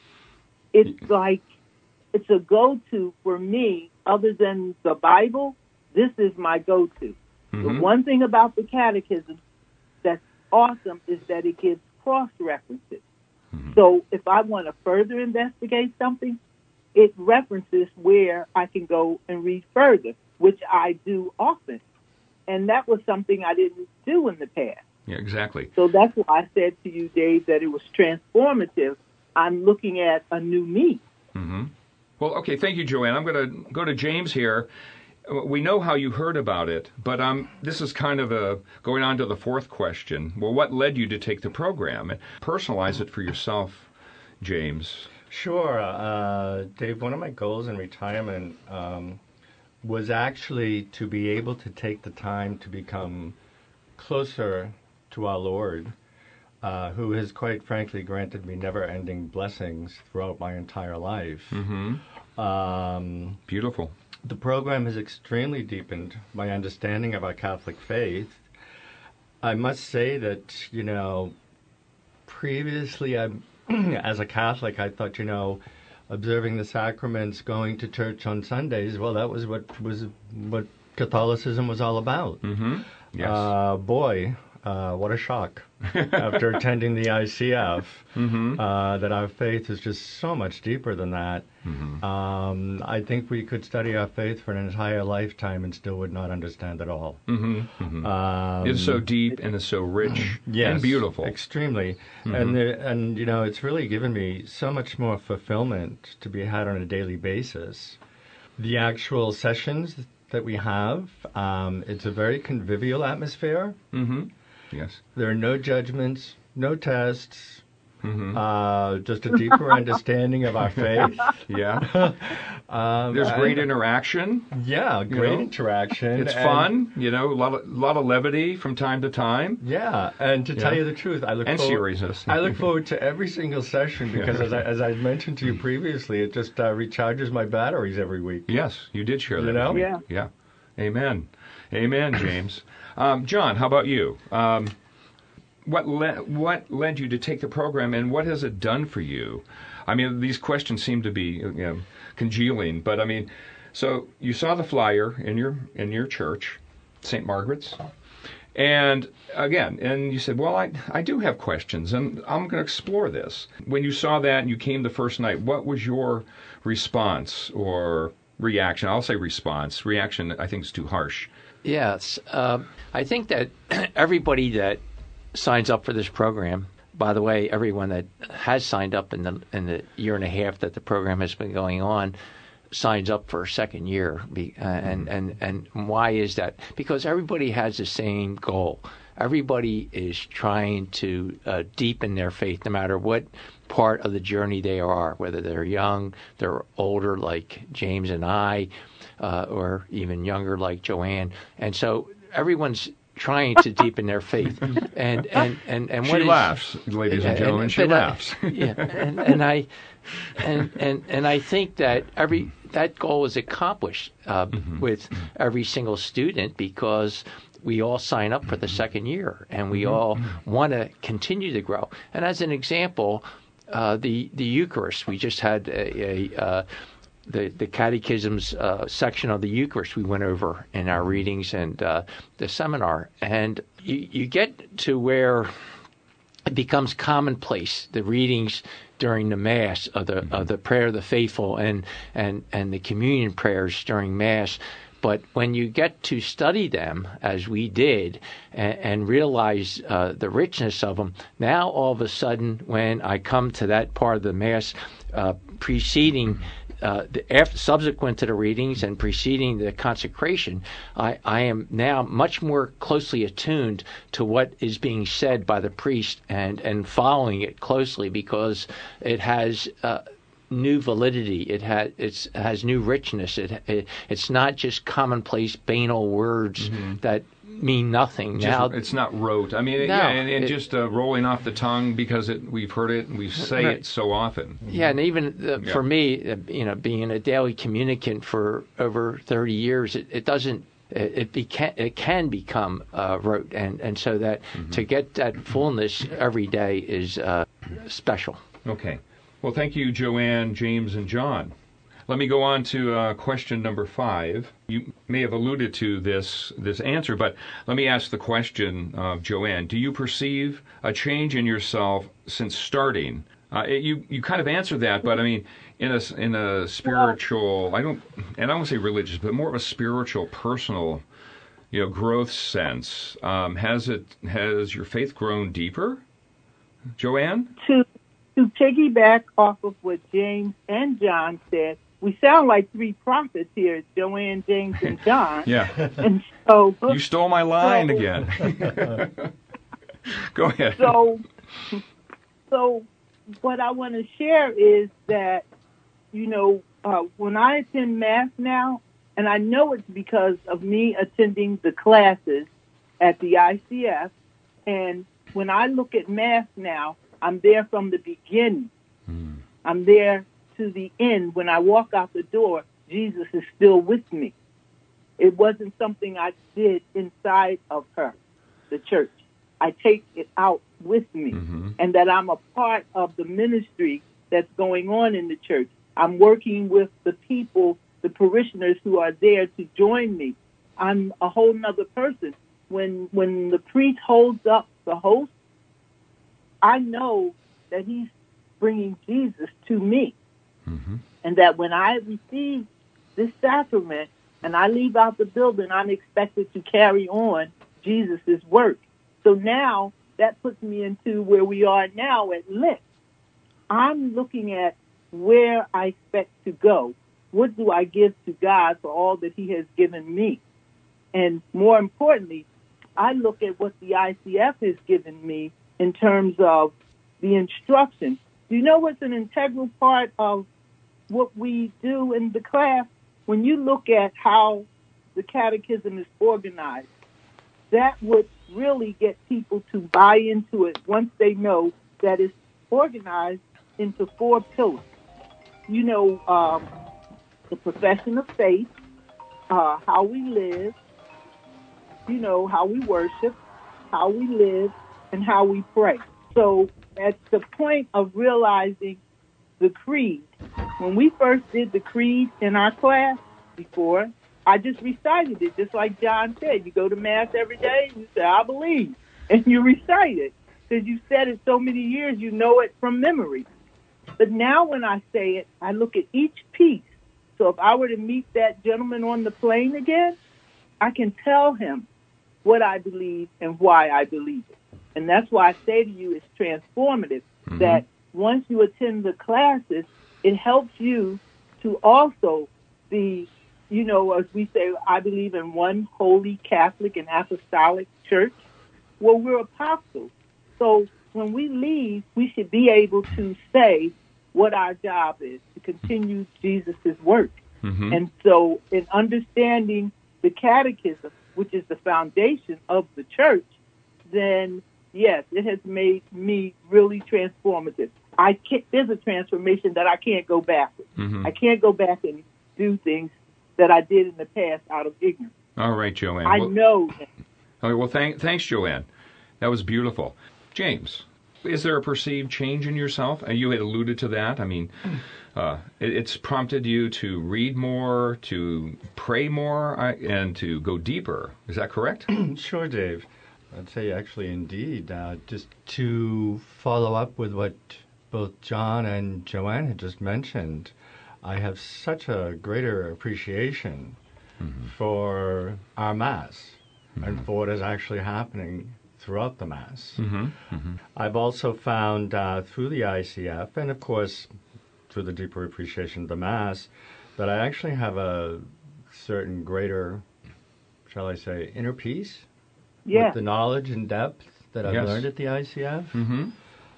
It's like, it's a go-to for me. Other than the Bible, this is my go-to. Mm-hmm. The one thing about the catechism that's awesome is that it gives cross-references. Mm-hmm. So if I want to further investigate something, it references where I can go and read further, which I do often. And that was something I didn't do in the past. Yeah, exactly. So that's why I said to you, Dave, that it was transformative. I'm looking at a new me. Mm-hmm. Well, okay, thank you, Joanne. I'm going to go to James here. We know how you heard about it, but um, this is kind of a going on to the fourth question. Well, what led you to take the program? And personalize it for yourself, James. Sure. Uh, Dave, one of my goals in retirement um, was actually to be able to take the time to become closer to our Lord, uh, who has quite frankly granted me never-ending blessings throughout my entire life. Mm-hmm. Um, Beautiful. the program has extremely deepened my understanding of our Catholic faith. I must say that, you know, previously, I, as a Catholic, I thought, you know, observing the sacraments, going to church on Sundays, well, that was what was what Catholicism was all about. Mm-hmm. Yes. Uh, boy, uh, what a shock after attending the I C F, mm-hmm. uh, that our faith is just so much deeper than that. Mm-hmm. Um, I think we could study our faith for an entire lifetime and still would not understand it all. Mm-hmm. Mm-hmm. Um, it's so deep and it's so rich yes, and beautiful. Extremely. Mm-hmm. And, the, and, you know, it's really given me so much more fulfillment to be had on a daily basis. The actual sessions that we have, um, it's a very convivial atmosphere. Mm-hmm. Yes. There are no judgments, no tests, mm-hmm. uh, just a deeper understanding of our faith. Yeah. um, There's great and, interaction. Yeah, great you know, interaction. It's and, fun, you know, a lot of, lot of levity from time to time. Yeah, and to yeah. tell you the truth, I look and forward, seriousness. I look forward to every single session because, yeah. as I, as I mentioned to you previously, it just uh, recharges my batteries every week. Yes, you did share that. You know? With me. Yeah. Yeah. Amen. Amen, James. um, John, how about you? Um, what le- what led you to take the program, and what has it done for you? I mean, these questions seem to be you know, congealing, but I mean, so you saw the flyer in your in your church, Saint Margaret's, and again, and you said, well, I I do have questions, and I'm going to explore this. When you saw that and you came the first night, what was your response or reaction? I'll say response. Reaction, I think, is too harsh. Yes. Uh, I think that everybody that signs up for this program, by the way, everyone that has signed up in the in the year and a half that the program has been going on, signs up for a second year. Be, uh, and, and, and why is that? Because everybody has the same goal. Everybody is trying to uh, deepen their faith, no matter what part of the journey they are, whether they're young, they're older like James and I, uh, or even younger like Joanne. And so everyone's trying to deepen their faith. And and and, and what she is, laughs, ladies and gentlemen. She laughs. I, yeah, and, and I and and and I think that every that goal is accomplished uh, mm-hmm. with every single student because we all sign up for the second year, and we all want to continue to grow. And as an example, uh, the the Eucharist, we just had a, a uh, the the Catechisms uh, section of the Eucharist we went over in our readings and uh, the seminar, and you, you get to where it becomes commonplace, the readings during the Mass of the of the prayer of the faithful and and and the communion prayers during Mass. But when you get to study them, as we did, and, and realize uh, the richness of them, now all of a sudden, when I come to that part of the Mass uh, preceding, uh, the, after, subsequent to the readings and preceding the consecration, I, I am now much more closely attuned to what is being said by the priest and, and following it closely because it has uh, new validity. It has it's it has new richness. It, it it's not just commonplace banal words mm-hmm. that mean nothing. Just, now it's not rote. I mean, no, yeah, and, and it, just uh, rolling off the tongue because it, we've heard it and we say right. it so often. Yeah, and even the, yeah. for me, uh, you know, being a daily communicant for over thirty years, it, it doesn't. It, it, beca- it can become uh, rote, and and so that mm-hmm. to get that fullness every day is uh, special. Okay. Well, thank you, Joanne, James, and John. Let me go on to uh, question number five. You may have alluded to this this answer, but let me ask the question, uh, Joanne. Do you perceive a change in yourself since starting? Uh, it, you you kind of answered that, but I mean, in a in a spiritual, I don't, and I don't say religious, but more of a spiritual, personal, you know, growth sense. Um, has it has your faith grown deeper, Joanne? To To piggyback off of what James and John said, we sound like three prophets here, Joanne, James, and John. Yeah. And so you stole my line so, again. Go ahead. So, so what I want to share is that, you know, uh, when I attend Mass now, and I know it's because of me attending the classes at the I C F, and when I look at Mass now, I'm there from the beginning. Mm. I'm there to the end. When I walk out the door, Jesus is still with me. It wasn't something I did inside of her, the church. I take it out with me, mm-hmm. and that I'm a part of the ministry that's going on in the church. I'm working with the people, the parishioners who are there to join me. I'm a whole nother person. When when the priest holds up the host, I know that he's bringing Jesus to me, mm-hmm. and that when I receive this sacrament and I leave out the building, I'm expected to carry on Jesus' work. So now that puts me into where we are now at Lit. I'm looking at where I expect to go. What do I give to God for all that he has given me? And more importantly, I look at what the I C F has given me in terms of the instruction. Do you know what's an integral part of what we do in the class? When you look at how the catechism is organized, that would really get people to buy into it once they know that it's organized into four pillars. You know, um, the profession of faith, uh, how we live, you know, how we worship, how we live, and how we pray. So at the point of realizing the creed, when we first did the creed in our class before, I just recited it, just like John said. You go to Mass every day, and you say, I believe, and you recite it, because you said it so many years, you know it from memory. But now when I say it, I look at each piece. So if I were to meet that gentleman on the plane again, I can tell him what I believe and why I believe it. And that's why I say to you it's transformative, mm-hmm. that once you attend the classes, it helps you to also be, you know, as we say, I believe in one holy Catholic and apostolic church. Well, we're apostles. So when we leave, we should be able to say what our job is, to continue Jesus' work. Mm-hmm. And so in understanding the catechism, which is the foundation of the church, then, yes, it has made me really transformative. I can't, there's a transformation that I can't go backwards. Mm-hmm. I can't go back and do things that I did in the past out of ignorance. All right, Joanne. I well, know. Okay, well, thank, thanks, Joanne. That was beautiful. James, is there a perceived change in yourself? You had alluded to that. I mean, uh, it, it's prompted you to read more, to pray more, and to go deeper. Is that correct? Sure, Dave. I'd say actually, indeed, uh, just to follow up with what both John and Joanne had just mentioned, I have such a greater appreciation mm-hmm. for our Mass mm-hmm. and for what is actually happening throughout the Mass. Mm-hmm. Mm-hmm. I've also found uh, through the I C F, and of course through the deeper appreciation of the Mass, that I actually have a certain greater, shall I say, inner peace yeah. with the knowledge and depth that I've yes. learned at the I C F. Mm-hmm.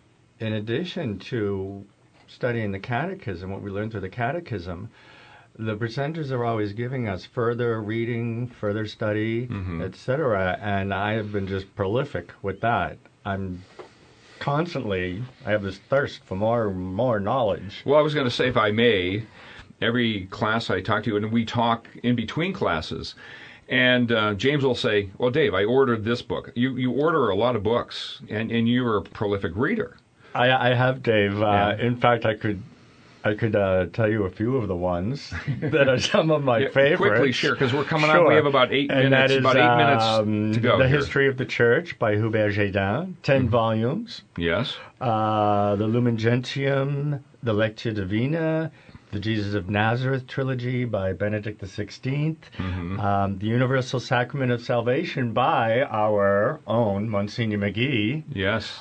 In addition to studying the Catechism, what we learn through the Catechism, the presenters are always giving us further reading, further study, mm-hmm. et cetera, and I have been just prolific with that. I'm constantly, I have this thirst for more more knowledge. Well, I was going to say, if I may, every class I talk to, and we talk in between classes, and uh, James will say, well, Dave, I ordered this book. You you order a lot of books, and, and you're a prolific reader. I, I have, Dave. Uh, yeah. In fact, I could I could uh, tell you a few of the ones that are some of my yeah, favorites. Quickly, sure, because we're coming sure. up. We have about eight and minutes. That is, about eight minutes um, to go. The here. History of the Church by Hubert Gédin, ten mm-hmm. volumes. Yes. Uh, the Lumen Gentium, the Lectio Divina, the Jesus of Nazareth trilogy by Benedict the Sixteenth, mm-hmm. um, the Universal Sacrament of Salvation by our own Monsignor McGee. Yes.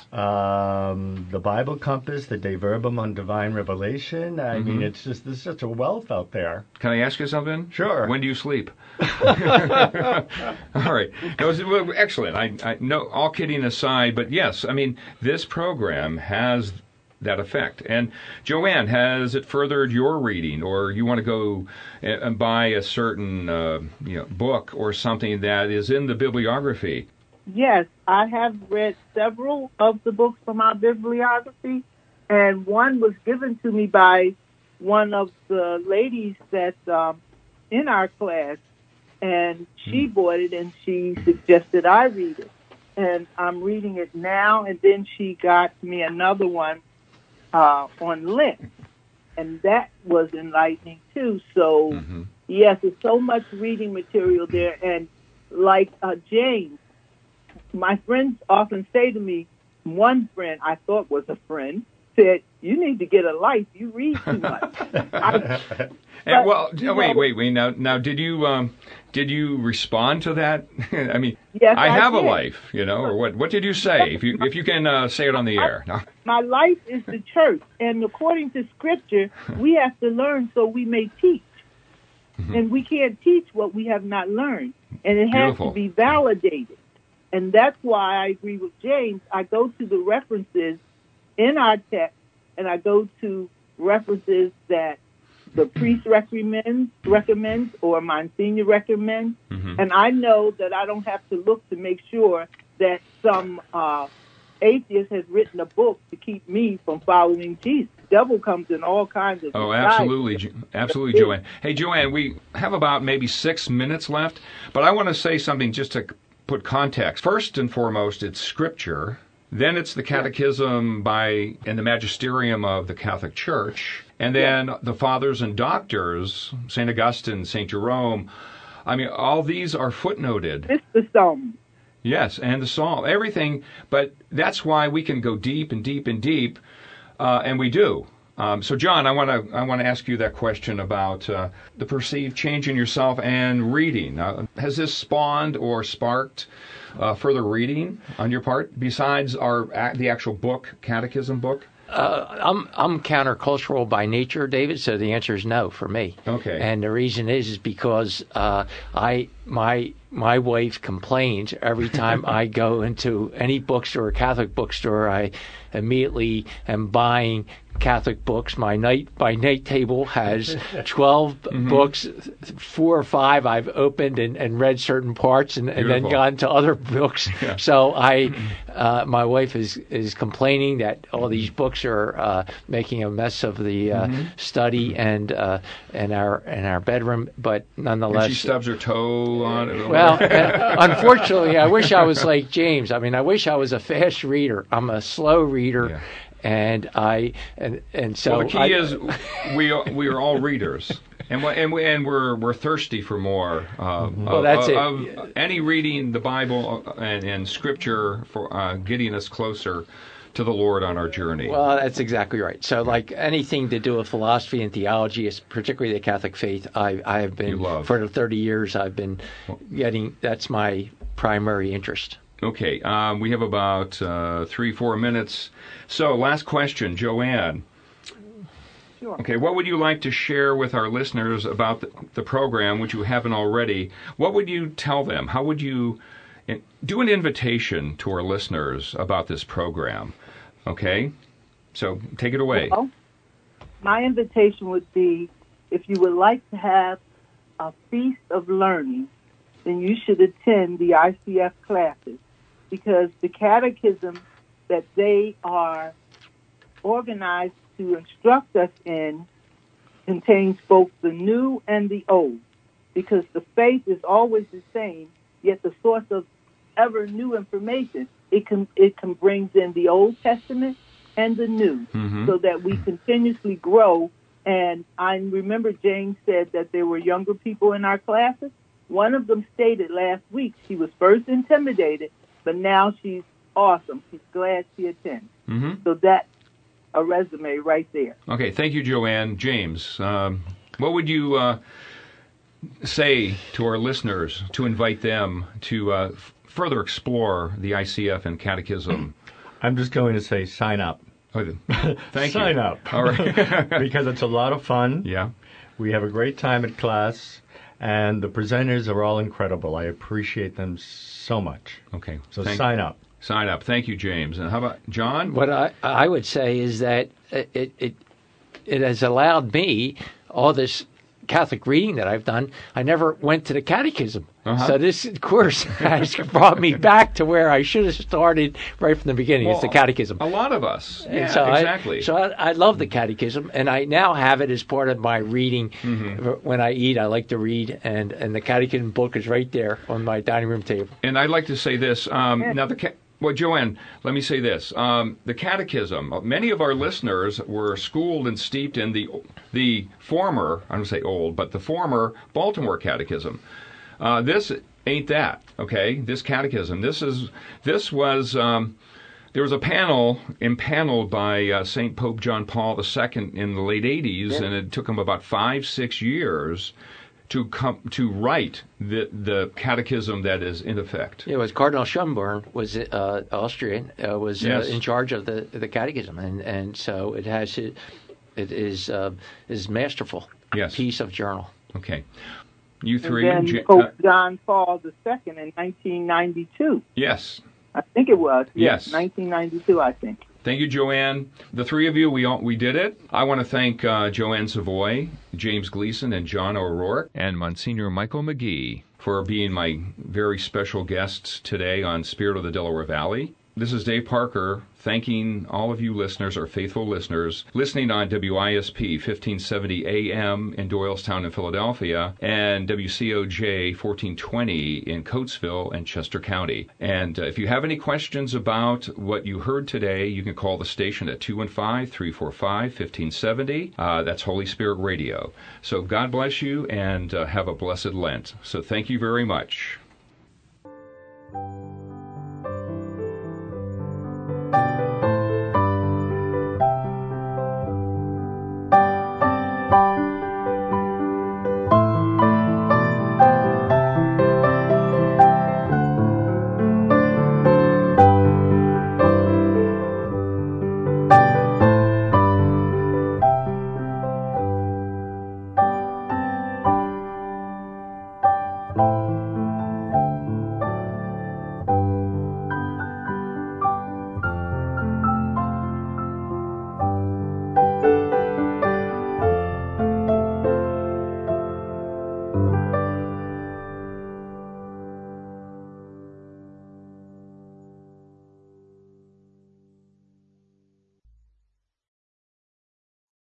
Um, the Bible Compass, the De Verbum on Divine Revelation. I mm-hmm. mean, it's just there's such a wealth out there. Can I ask you something? Sure. When do you sleep? All right. That was well, excellent. I, I no, all kidding aside, but yes, I mean, this program has that effect. And Joanne, has it furthered your reading, or you want to go and buy a certain uh, you know book or something that is in the bibliography? Yes, I have read several of the books from our bibliography, and one was given to me by one of the ladies that's um, in our class, and she mm. bought it, and she suggested I read it. And I'm reading it now, and then she got me another one uh, on Lent, and that was enlightening, too. So, mm-hmm. yes, there's so much reading material there, and like uh, James, my friends often say to me, one friend I thought was a friend said, you need to get a life. You read too much. I, and, well, know, wait, wait, wait. Now, now, did you um, did you respond to that? I mean, yes, I, I have did. a life, you know, or what? What did you say? If you if you can uh, say it on the air. No. My life is the church, and according to Scripture, we have to learn so we may teach, mm-hmm. and we can't teach what we have not learned, and it has Beautiful. to be validated. And that's why I agree with James. I go to the references in our text, and I go to references that the priest recommends, recommends or Monsignor recommends, mm-hmm. and I know that I don't have to look to make sure that some uh, atheist has written a book to keep me from following Jesus. The devil comes in all kinds of Oh, absolutely, absolutely, Joanne. Hey, Joanne, we have about maybe six minutes left, but I want to say something just to put context. First and foremost, it's Scripture. Then it's the Catechism by and the Magisterium of the Catholic Church. And then yeah. the Fathers and Doctors, Saint Augustine, Saint Jerome. I mean, all these are footnoted. It's the Psalm. Yes, and the Psalm, everything. But that's why we can go deep and deep and deep, uh, and we do. Um, so, John, I want to I want to ask you that question about uh, the perceived change in yourself and reading. Uh, has this spawned or sparked uh, further reading on your part besides our the actual book, Catechism book? Uh, I'm I'm countercultural by nature, David. So the answer is no for me. Okay. And the reason is is because uh, I my my wife complains every time I go into any bookstore, Catholic bookstore. I immediately am buying Catholic books. My night my night table has twelve mm-hmm. books. Four or five I've opened and, and read certain parts, and, and then gone to other books. Yeah. So I, uh, my wife is is complaining that all these books are uh, making a mess of the uh, mm-hmm. study and uh, and our and our bedroom. But nonetheless, and she stubs her toe on it. Well, uh, unfortunately, I wish I was like James. I mean, I wish I was a fast reader. I'm a slow reader. Yeah. And I and and so well, the key I, is we are, we are all readers, and we, and we, and we're we're thirsty for more. Uh, well, of, that's of, it. Of any reading the Bible and, and Scripture for uh, getting us closer to the Lord on our journey. Well, that's exactly right. So, like anything to do with philosophy and theology, particularly the Catholic faith, I I have been for the thirty years. I've been getting. That's my primary interest. Okay, um, we have about uh, three, four minutes. So, last question, Joanne. Sure. Okay, what would you like to share with our listeners about the, the program, which you haven't already? What would you tell them? How would you in, do an invitation to our listeners about this program? Okay, so take it away. Well, my invitation would be, if you would like to have a feast of learning, then you should attend the I C F classes, because the catechism that they are organized to instruct us in contains both the new and the old, because the faith is always the same, yet the source of ever new information, it can it can brings in the Old Testament and the New, mm-hmm. so that we continuously grow. And I remember James said that there were younger people in our classes. One of them stated last week she was first intimidated, but now she's awesome. She's glad she attends. Mm-hmm. So that's a resume right there. Okay, thank you, Joanne. James, um, what would you uh, say to our listeners to invite them to uh, f- further explore the I C F and Catechism? I'm just going to say sign up. Oh, thank sign you. Sign up. All right. Because it's a lot of fun. Yeah. We have a great time at class. And the presenters are all incredible. I appreciate them so much. Okay. So Thank sign up. Sign up. Thank you, James. And how about John? What I I would say is that it it it has allowed me all this Catholic reading that I've done, I never went to the catechism. Uh-huh. So this course has brought me back to where I should have started right from the beginning. Well, it's the catechism. A lot of us. And Yeah, so exactly. I, so I, I love the catechism, and I now have it as part of my reading. Mm-hmm. When I eat, I like to read, and, and the catechism book is right there on my dining room table. And I'd like to say this. Um, now, the ca- well, Joanne, let me say this. Um, the catechism, many of our listeners were schooled and steeped in the the former, I don't say old, but the former Baltimore catechism. Uh, this ain't that, okay? This catechism. This is this was um, there was a panel impaneled by uh, Saint Pope John Paul the Second in the late eighties, yeah. and it took him about five, six years to come to write the the catechism that is in effect. It was Cardinal Schönborn was uh, Austrian uh, was yes. uh, in charge of the the catechism, and, and so it has it, it is uh, is masterful yes. piece of journal. Okay. You three. And then J- Pope uh, John Paul the Second in nineteen ninety-two. Yes. I think it was. Yes. yes. nineteen ninety-two, I think. Thank you, Joanne. The three of you, we all, we did it. I want to thank uh, Joanne Savoy, James Gleason, and John O'Rourke, and Monsignor Michael McGee for being my very special guests today on Spirit of the Delaware Valley. This is Dave Parker thanking all of you listeners, our faithful listeners, listening on W I S P fifteen seventy A M in Doylestown and Philadelphia, and W C O J fourteen twenty in Coatesville and Chester County. And uh, if you have any questions about what you heard today, you can call the station at two one five, three four five, one five seven zero. Uh, that's Holy Spirit Radio. So God bless you, and uh, have a blessed Lent. So thank you very much.